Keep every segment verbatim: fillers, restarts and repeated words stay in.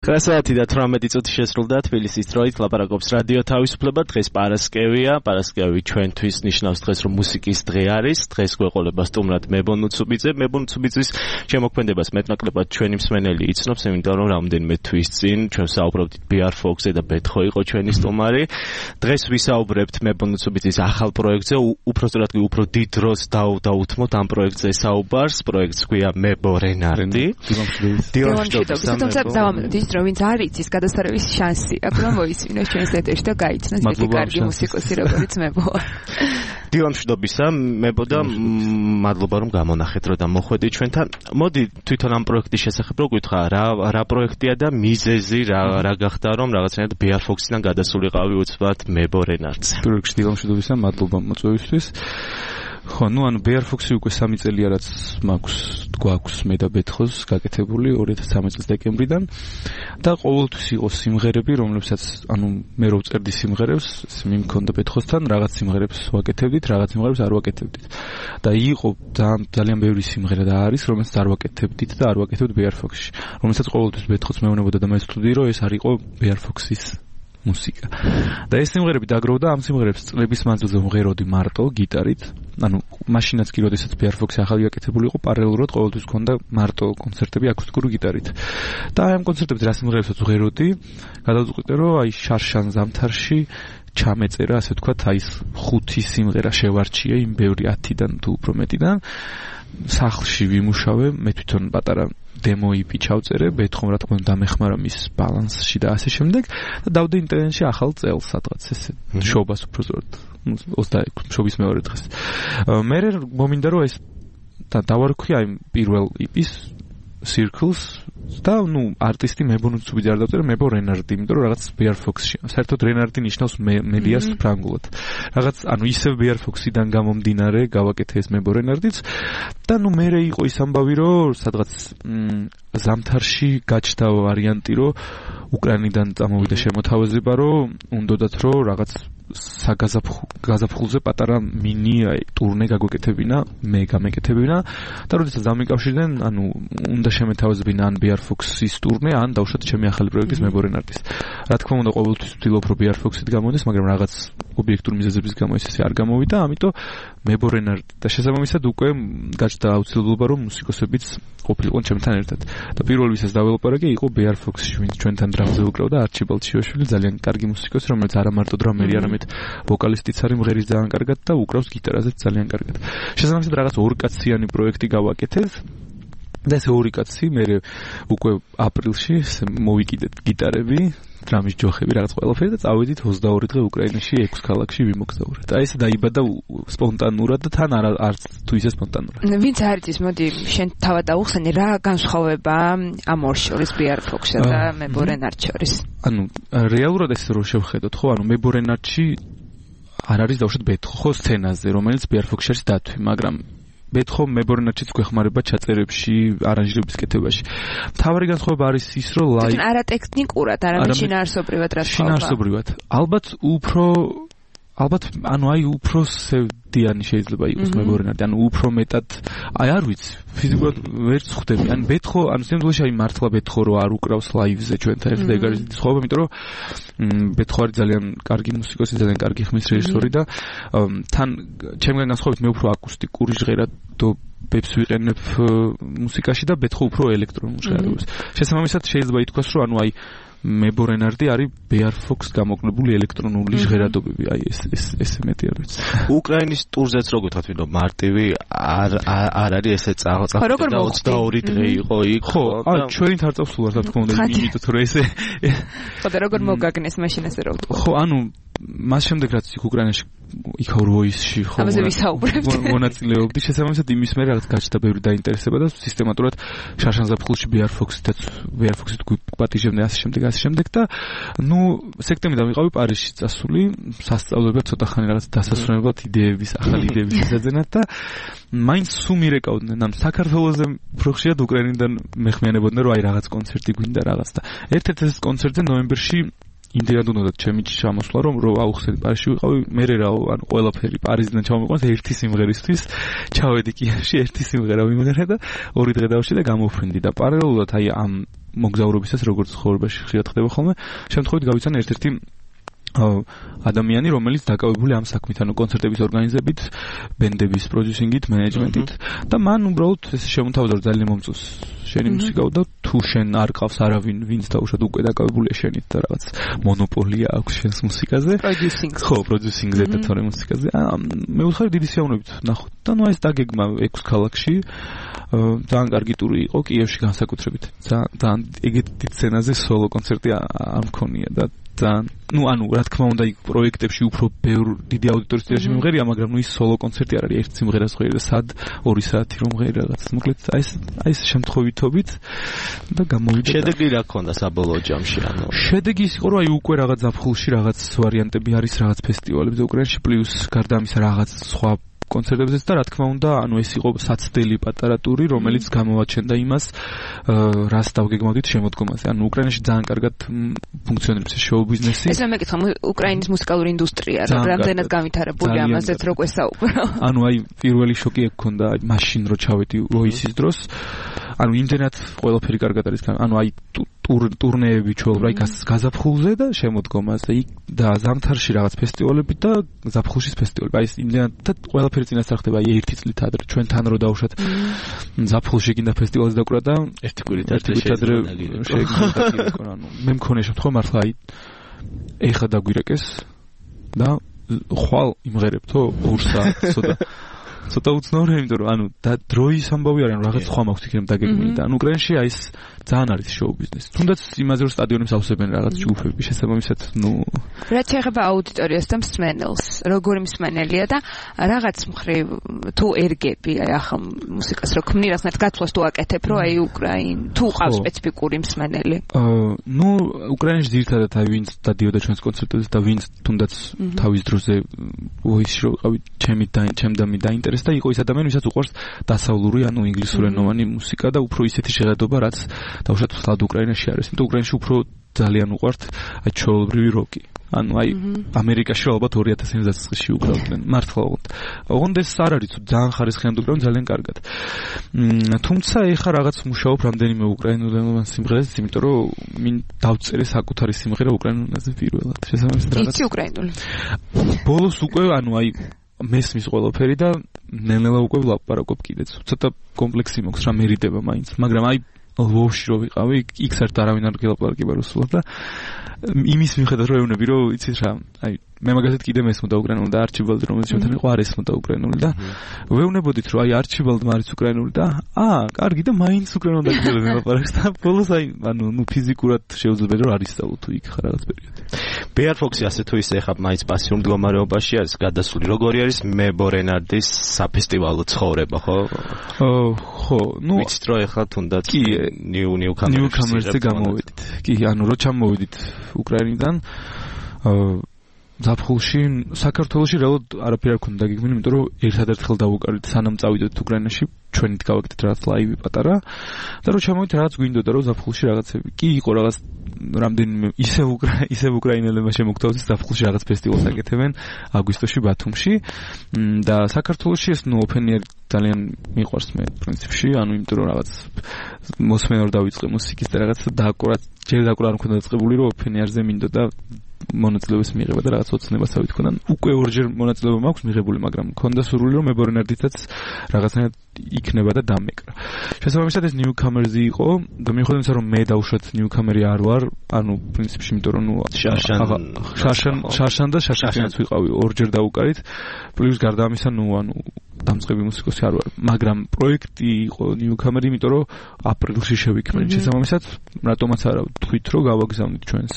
Krasavati და თვრამეტი წუთი შესრულდა თბილისის დროით ლაპარაკობს რადიო თავისუფლება. დღეს პარასკევია. პარასკევი ჩვენთვის ნიშნავს დღეს, რომ მუსიკის დღე არის. დღეს გვეყოლება სტუმრად მებონ უცუბიძე. მებონ უცუბიძის შემოქმედებას მეტნაკლებად ჩვენი მსმენელი იცნობს, იმიტომ რომ რამდენიმე თვის წინ ჩვენ საუბრობდით ბიარ ფოქსზე და ბეთხო იყო ჩვენი სტუმარი. დღეს ვისაუბრებთ მებონ უცუბიძის ახალ პროექტზე. უпростоრად კი უფრო დიდ დროს დაუთმოთ ამ პროექტზე საუბარს. პროექტს ქვია მებო რენარდი. დილამშვიდობის. რომ ვინც არ იცის გადასარევის შანსი აქვს რომ მოისმინოს ჩვენს ეთერში და გაიცნოს მეტი კარგი მუსიკოსი როგორც მებო. დილამშვიდობისა მებო და მადლობა რომ გამონახეთ რომ მოხვედი ჩვენთან. მოდი თვითონ ამ პროექტის შესახებ რო გითხრა, რა რა პროექტია და მიზეზი რა რა გახდა რომ რაღაცნაირად ბიარ ფოქსიდან გადასულიყავი უცბად მებო რენარდზე. პირველ რიგში დილამშვიდობისა, მადლობა მოწვევისთვის. ხო, ნუ ანუ ბიარ ფოქსი უკვე სამი წელია რაც მაქვს გვაქვს მე და ბეთხოს გაკეთებული ორი ათას ცხრამეტი წლის დეკემბრიდან და ყოველთვის იყო სიმღერები, რომლებსაც ანუ მე რო წერდი სიმღერებს, მიმქონდა ბეთხოსთან, რაღაც სიმღერებს ვაკეთებდით, რაღაც სიმღერებს არ ვაკეთებდით. და იყო ძალიან ბევრი სიმღერა და არის, რომელსაც არ ვაკეთებდით და არ ვაკეთებთ ბიარ ფოქსში, რომელსაც ყოველთვის ბეთხოს მეუბნებოდა და მე ვსტუდიო, რომ ეს არ იყო ბიარ ფოქსის მუსიკა. და ეს სიმღერები დაგროვდა, ამ სიმღერებს წლების მანძილზე ვღეროდი მარტო გიტარით. ანუ მაშინაც კი როდესაც ბიარ ფოქსი ახალი გაკეთებული იყო, პარალელურად ყოველთვის ჰქონდა მარტო კონცერტები აკუსტიკური გიტარით. და აი ამ კონცერტებზე რა სიმღერებსაც ვღეროდი, გადავწყვიტე რომ აი შარშან ზამთარში ჩამეწერა, ასე ვთქვათ, აი ეს ხუთი სიმღერა შევარჩიე იმ ბევრი ათიდან თუ უფრო მეტიდან. სახლში ვიმუშავე, მე თვითონ პატარა დემო იპი ჩავწერე, ბეთხომ რა თქმა უნდა დამეხმარა მის ბალანსში და ასე შემდეგ და დავდე ინტერნეტში ახალ წელს სადღაც ესე შობას უფრო ზუსტად ოცდაექვსი შობის მეორე დღეს. მე მომინდა რომ ეს და დავარქვი აი პირველ იპის Circles და ნუ არტისტი მებონ უცუბიძე არ დავწერე, მებო რენარდი, იმიტომ რომ რაღაც ბიარ ფოქსში. საერთოდ რენარდი ნიშნავს მელიას ფრანგულად. რაღაც ანუ ისევ ბიარ ფოქსიდან გამომდინარე გავაკეთე ეს მებო რენარდიც და ნუ მერე იყო ის ამბავი რომ სადღაც ზამთარში გაჩნდა ვარიანტი რომ უკრაინიდან წამოვიდა შემოთავაზება რომ უნდათ რომ რაღაც საგაზაფხულზე პატარა მინი ტურნე გაგვეკეთებინა, მე გამეკეთებინა და როდესაც დამიკავშირდნენ, ანუ უნდა შემეთავაზებინა ან ბიარ ფოქსის ტურნე, ან დავუშვათ ჩემი ახალი პროექტის მებო რენარდის. რა თქმა უნდა, ყოველთვის ვთვლობ რომ ბიარ ფოქსით გამოდის, მაგრამ რაღაც ობიექტური მიზეზების გამო ეს არ გამოვიდა, ამიტომ მებო რენარდი და შესაბამისად უკვე გაჩნდა აუცილებლობა რომ მუსიკოსებიც ყოფილიყონ ჩემთან ერთად. და პირველ ვისაც დაველაპარაკე იყო ბიარ ფოქსი, ვინც ჩვენთან დრამზე უკრავდა, არჩიბალდ შიოშვილი, ძალიან კარგი მუსიკოსი, რომელიც არა მარტო დრამერი, არამედ ვოკალისტიც არის, მღერის ძალიან კარგად და უკრავს გიტარაზეც ძალიან კარგად. შესაბამისად რაღაც ორკაციანი პროექტი გავაკეთეთ. და ეს ორი კაცი მე უკვე აპრილში მოვიკიდეთ გიტარები, დრამის ჯოხები, რაღაც ყველაფერი და წავედით ოცდაორი დღე უკრაინაში ექვს ქალაქში ვიმოგზაურეთ. და ეს დაიბადა სპონტანურად და თან არ არც თუ ისე სპონტანურად. ვინც არ იცის, მოდი შენ თავად აუხსენე, რა განსხვავება ამ ორ შორის ბიარ ფოქსსა და მებო რენარდს შორის? ანუ რეალურად ეს რო შევხედოთ, ხო, ანუ მებო რენარდში არ არის დავუშვათ ბეთხო, ხო, სცენაზე, რომელიც ბიარ ფოქსში არის დათვი, მაგრამ ბეთხო მებო რენარდშიც გვეხმარება ჩაწერებში, არანჟირების კეთებაში. მთავარი განსხვავება არის ის, რომ ლაივ არა ტექნიკურად, არამედ შინაარსობრივად რა თქმა უნდა. შინაარსობრივად. ალბათ უფრო ალბათ ანუ აი უფრო სევდიანი შეიძლება იყოს მებო რენარდი, ანუ უფრო მეტად აი არ ვიცი, ფიზიკურად ვერ ხვდები. ან ბეთხო, ანუ სიმძლეში აი მართლა ბეთხო რო არ უკრავს ლაივზე ჩვენთან ერთად ეგ არის სხვაობა, იმიტომ რომ ბეთხო არის ძალიან კარგი მუსიკოსი, ძალიან კარგი ხმის რეჟისორი და თან ჩემგან განსხვავებით მე უფრო აკუსტიკური ჟღერადობებს ვიყენებ მუსიკაში და ბეთხო უფრო ელექტრონულ ჟღერადობას. შესაბამისად შეიძლება ითქვას, რომ ანუ აი მებო რენარდი არის ბიარ ფოქს გამოკლებული ელექტრონული ჟღერადობები, აი ეს ეს ესე მეტი არ ვიცი. უკრაინის ტურზეც რო გითხრათ, ვინო მარტივი არ არ არის ესე წაღწაღდა ოცდაორი დღე იყო იქ. ხო, აი ჩვენით არ წავსულარ, რა თქმა უნდა, იმიტომ რომ ესე ხო და როგორ მოგაგნეს მაშინ ესე რო ვთქვა. ხო, ანუ მას შემდეგ რაც იქ უკრაინაში იქაურ ვოისში ხო ამაზე ვისაუბრებთ. მონაწილეობდი, შესაბამისად იმის მე რაღაც გაჩნდა ბევრი დაინტერესება და სისტემატურად შარშან ზაფხულში ბიარ ფოქსითაც ბიარ ფოქსით გვიპატიჟებდნენ ასე შემდეგ ასე შემდეგ და ნუ სექტემბრიდან ვიყავი პარიზში წასული, სასწავლებად ცოტა ხანი რაღაც დასასრულებლად იდეების, ახალი იდეების შესაძენად და მაინც სულ მირეკავდნენ, ან საქართველოზე უფრო ხშირად უკრაინიდან მეხმიანებოდნენ, რომ აი რაღაც კონცერტი გვინდა რაღაც და ერთ-ერთ ეს კონცერტზე ნოემბერში იმდენად უნდა ჩემი ჩამოსვლა რომ რო აუხსენე პარიზში ვიყავი, მე რა ანუ ყველაფერი პარიზიდან ჩამომიყვანს ერთი სიმღერისთვის, ჩავედი კიაში ერთი სიმღერა მიმღერე და ორი დღე დავში და გამოფრინდი და პარალელურად აი ამ მოგზაურობისას როგორც ცხოვრებაში ხშირად ხდება ხოლმე, შემთხვევით გავიცან ერთ-ერთი ადამიანი, რომელიც დაკავებული ამ საქმით, ანუ კონცერტების ორგანიზებით, ბენდების პროდიუსინგით, მენეჯმენტით და მან უბრალოდ ეს შემოთავაზა რომ ძალიან მომწონს შენი მუსიკა და თუ შენ არ ყავს არავინ, ვინც დაუშვათ უკვე დაკავებულია შენით და რაღაც მონოპოლია აქვს შენს მუსიკაზე. პროდიუსინგზე. ხო, პროდიუსინგზე და თორე მუსიკაზე. მე ვუხარ დიდი სიამოვნებით ნახოთ და ნუ ეს დაგეგმა ექვს ქალაქში. ძალიან კარგი ტური იყო კიევში განსაკუთრებით. ძალიან ეგეთი სცენაზე სოლო კონცერტი არ მქონია და ძალიან ну ანუ რა თქმა უნდა იქ პროექტებში უფრო ბევრ დიდი აუდიტორიის წინაშე მიმღერია, მაგრამ ну ის სოლო კონცერტი არ არის ერთ სიმღერას ხვირი და სად ორი საათი რომ ღერი რაღაც. მოკლედ აი ეს აი ეს შემთხვევითობით და გამოვიდა. შედეგი რა ქონდა საბოლოო ჯამში ანუ? შედეგი ის იყო რომ აი უკვე რაღაც ზაფხულში რაღაც ვარიანტები არის რაღაც ფესტივალებზე უკრაინაში პლუს გარდა ამისა რაღაც სხვა კონცერტებზეც და რა თქმა უნდა, ანუ ეს იყო საცდელი პატარა ტური, რომელიც გამოვაჩენდა იმას, რას დავგეგმავდით შემოდგომაზე. ანუ უკრაინაში ძალიან კარგად ფუნქციონირებს შოუ ბიზნესი. ეს მე მეკითხა, უკრაინის მუსიკალური ინდუსტრია, რამდენად განვითარებული ამაზეც რო გვესაუბრო. ანუ აი პირველი შოკი ეგ ქონდა, მაშინ რო ჩავედი როისის დროს. ანუ იმდენად ყველაფერი კარგად არის, ანუ აი ტურნეები ჩვეულებრივ აი გაზაფხულზე და შემოდგომაზე და ზამთარში რაღაც ფესტივალები და ზაფხულშიც ფესტივალები. აი ეს იმდენად და ყველაფერი წინასწარ ხდება აი ერთი წლით ადრე ჩვენთან რო დავუშვათ ზაფხულში კიდე ფესტივალზე დაკვრა და ერთი კვირით ადრე შეგვიძლია ანუ მე მქონია შემთხვევა მართლა აი ეხა დაგვირეკეს და ხვალ იმღერებთო ორ საათს ცოტა ცოტა უცნაურია, იმიტომ რომ ანუ და დროის ამბავი არის, ანუ რაღაც სხვა მაქვს იქნებ დაგეგმილი და ანუ უკრაინაში აი ეს ძალიან არის შოუ ბიზნესი. თუნდაც იმაზე რომ სტადიონებს ავსებენ რაღაც ჯგუფები, შესაბამისად, ნუ რაც შეეხება აუდიტორიას და მსმენელს, როგორი მსმენელია და რაღაც მხრივ თუ ერგები აი ახლა მუსიკას რო ქმნი, რაღაცნაირად გაცვლას თუ აკეთებ, რომ აი უკრაინ თუ ყავს სპეციფიკური მსმენელი. აა ნუ უკრაინაში ძირითადად აი ვინც დადიოდა ჩვენს კონცერტებზე და ვინც თუნდაც თავის დროზე ვოისში რო ვიყავი, ჩემი და ჩემდამი დაინტერესდა და იყო ის ადამიანი, ვისაც უყვარს დასავლური, ანუ ინგლისურენოვანი მუსიკა და უფრო ისეთი შეხედობა, რაც დავუშვათ მხოლოდ უკრაინაში არის. იმიტომ უკრაინაში უფრო ძალიან უყვართ აი ჩვეულებრივი როკი. ანუ აი ამერიკაში ალბათ ორი ათას ემოცი წელს უკრავდნენ. მართლა ვთქვათ. ოღონდ ეს არ არის თუ ძალიან ხარისხიანი უკრავენ ძალიან კარგად. თუმცა ეხა რაღაც მუშაობ რამდენიმე უკრაინულენოვან სიმღერაზე, იმიტომ რომ მინ დავწერე საკუთარი სიმღერა უკრაინულენაზე პირველად. შესაბამისად რაღაც იცი უკრაინული. ბოლოს უკვე ანუ აი მესმის ყველაფერი და ნელ-ნელა უკვე ვლაპარაკობ კიდეც. ცოტა კომპლექსი მაქვს რა მერიდება მაინც, მაგრამ აი ლვოვში რო ვიყავი, იქ საერთოდ არავინ არ გელაპარაკება რუსულად და იმის მიხედვით რომ ეუბნები რომ იცით რა, აი მე მაგალითად კიდე მესმოდა უკრაინული და არჩიბალდი რომელიც ჩვენთან იყო არ ესმოდა უკრაინული და ვეუბნებოდით რომ აი არჩიბალდმა არის უკრაინული და აა კარგი და მაინც უკრაინულად დაგიჟებდი ლაპარაკს და ბოლოს აი ანუ ნუ ფიზიკურად შეუძლებელი რომ არ ისწავლო თუ იქ ხარ რაღაც პერიოდი. ბეარ ფოქსი ასე თუ ისე ხა მაინც პასიურ მდგომარეობაში არის გადასული. როგორი არის მებო რენარდის საფესტივალო ცხოვრება, ხო? ხო, ნუ ვიცით რომ ეხლა თუნდაც ნიუ ნიუ კამერებზე გამოვედით. კი, ანუ რო ჩამოვედით უკრაინიდან აა ზაფხულში საქართველოში რეალურად არაფერი არ ქონდა დაგეგმილი, იმიტომ რომ ერთადერთხელ დავუკარით სანამ წავიდეთ უკრაინაში, ჩვენით გავაკეთეთ რაღაც ლაივი პატარა და რო ჩამოვიდეთ რაღაც გვინდოდა რომ ზაფხულში რაღაცები. კი იყო რაღაც რამდენიმე ისე უკრაინ ისე უკრაინელებმა შემოგთავაზეს ზაფხულში რაღაც ფესტივალს აკეთებენ აგვისტოში ბათუმში და საქართველოში ეს ნუ ოფენიერი ძალიან მიყვარს მე პრინციპში, ანუ იმიტომ რომ რაღაც მოსმენა რომ დავიწყე მუსიკის და რაღაც დააკვრა ჯერ დააკვრა არ მქონდა დაწყებული რომ ოფენიერზე მინდოდა მონაწილეობის მიღება და რაღაც ოცნებას თავით ქონდა. უკვე ორჯერ მონაწილეობა მაქვს მიღებული, მაგრამ მქონდა სურვილი რომ მებორენარდითაც რაღაცნაირად იქნება და დამეკრა. შესაბამისად ეს ნიუკამერზი იყო და მიუხედავად იმისა რომ მე დავუშვათ ნიუკამერი არ ვარ, ანუ პრინციპში იმიტომ რომ ნუ შარშან შარშან შარშან და შარშანაც ვიყავი ორჯერ დაუკარით, პლუს გარდა ამისა ნუ ანუ დამწყები მუსიკოსი არ ვარ, მაგრამ პროექტი იყო ნიუკამერი, იმიტომ რომ აპრილში შევიქმნით. შესაბამისად რატომაც არა თქვით რომ გავაგზავნით ჩვენს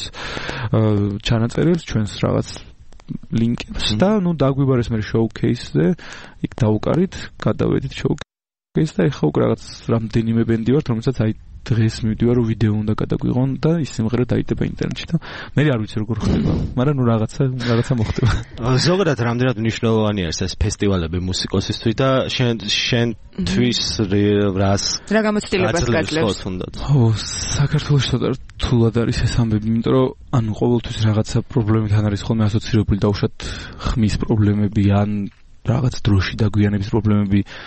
ჩანაწერებს, ჩვენს რაღაც ლინკებს და ნუ დაგვიბარეს მე შოუ-კეისზე, იქ დავუკარით, გადავედით შოუ-კეისს და ეხლა უკვე რაღაც რამდენიმე ბენდი ვართ, რომელსაც აი დღეს მივდივარ რომ ვიდეო უნდა გადაგვიღონ და ის სიმღერა დაიდება ინტერნეტში და მე არ ვიცი როგორ ხდება, მაგრამ ნუ რაღაცა რაღაცა მოხდება. ზოგადად რამდენად მნიშვნელოვანი არის ეს ფესტივალები მუსიკოსისთვის და შენ შენთვის რას რა გამოცდილებას გაძლევს? ო, საქართველოს ცოტა რთულად არის ეს ამბები, იმიტომ რომ ანუ ყოველთვის რაღაცა პრობლემებთან არის ხოლმე ასოცირებული, დავუშვათ ხმის პრობლემები ან რაღაც დროში დაგვიანების პრობლემები.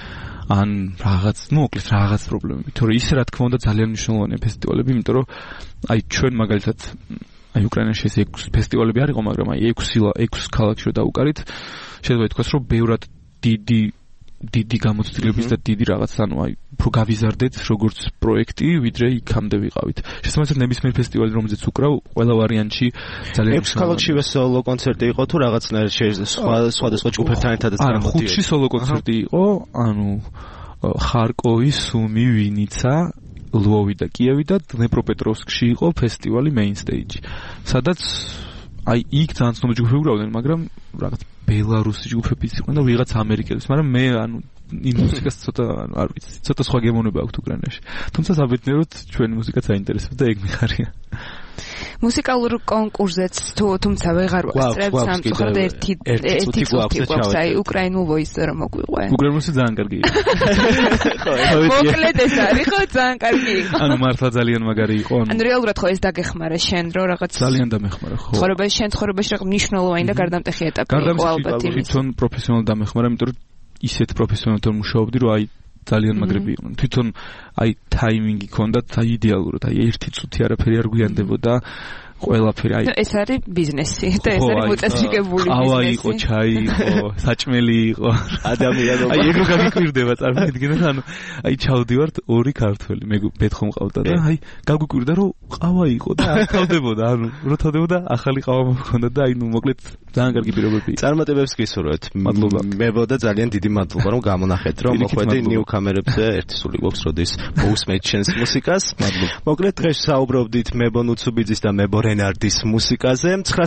ან რაღაც, ну, მოკლედ რაღაც პრობლემები. თორე ისე რა თქმა უნდა ძალიან მნიშვნელოვანია ფესტივალები, იმიტომ რომ აი ჩვენ მაგალითად აი უკრაინაში ეს ექვსი ფესტივალები არ იყო, მაგრამ აი ექვსი ექვსი ქალაქში რომ დაუკარით, შეიძლება ითქვას, რომ ბევრად დიდი დიდი გამოცდილების და დიდი რაღაც, ანუ აი უფრო გავიზარდეთ როგორც პროექტი, ვიდრე იქამდე ვიყავით. შესაბამისად ნებისმიერ ფესტივალზე რომელზეც უკრავ, ყველა ვარიანტში ძალიან ექვსი ქალაქშივე სოლო კონცერტი იყო თუ რაღაცნაირად სხვა სხვადასხვა ჯგუფებთან ერთადაც გამოდიოდა? არა, ხუთში სოლო კონცერტი იყო, ანუ ხარკოვი, სუმი, ვინიცა, ლვოვი და კიევი და დნეპროპეტროვსკში იყო ფესტივალი main stage. სადაც აი იქ ძალიან ცნობილი ჯგუფები უკრავდნენ, მაგრამ რაღაც ბელარუსი ჯგუფებიც იყვნენ და ვიღაც ამერიკელიც, მაგრამ მე ანუ იმ მუსიკას ცოტა არ ვიცი, ცოტა სხვა გემოვნება აქვს უკრაინაში. თუმცა საბედნიეროდ ჩვენი მუსიკაც აინტერესებს და ეგ მიხარია. მუსიკალურ კონკურსზეც თუ თუმცა ვეღარ ვასწრებ სამწუხაროდ ერთი ერთი წუთი გვაქვს აი უკრაინულ ვოისზე რომ მოგვიყვე. უკრაინულში ძალიან კარგი იყო. ხო, მოკლედ ეს არის ხო ძალიან კარგი იყო. ანუ მართლა ძალიან მაგარი იყო. ანუ რეალურად ხო ეს დაგეხმარა შენ რომ რაღაც ძალიან დამეხმარა ხო. ცხოვრებაში შენ ცხოვრებაში რაღაც მნიშვნელოვანი და გარდამტეხი ეტაპი იყო ალბათ იმის. თვითონ პროფესიონალ დამეხმარა, იმიტომ რომ ისეთ პროფესიონალთან მუშაობდი რომ აი ძალიან მაგრები იყვნენ. თვითონ აი ტაიმინგი ქონდათ აი იდეალურად, აი ერთი წუთი არაფერი არ გვიანდებოდა. ყველაფერი აი ეს არის ბიზნესი და ეს არის მოწესრიგებული ბიზნესი. ავა იყო, ჩაი იყო, საჭმელი იყო, ადამიანობა. აი ეგ რო გაგიკვირდება წარმოიდგინეთ, ანუ აი ჩავდივართ ორი ქართველი, მე ბეთხო მყავდა და აი გაგვიკვირდა რომ ყავა იყო და არ თავდებოდა, ანუ რო თავდებოდა ახალი ყავა მქონდა და აი ნუ მოკლედ ძალიან კარგი პირობები. წარმატებებს გისურვებთ. მადლობა. მებოდა ძალიან დიდი მადლობა რომ გამონახეთ რომ მოხვედი ნიუკამერებზე ერთი სული გვაქვს როდის მოусმეთ შენს მუსიკას. მადლობა. მოკლედ დღეს საუბრობდით მებო ნუცუბიძის და მებო რენარდის მუსიკაზე.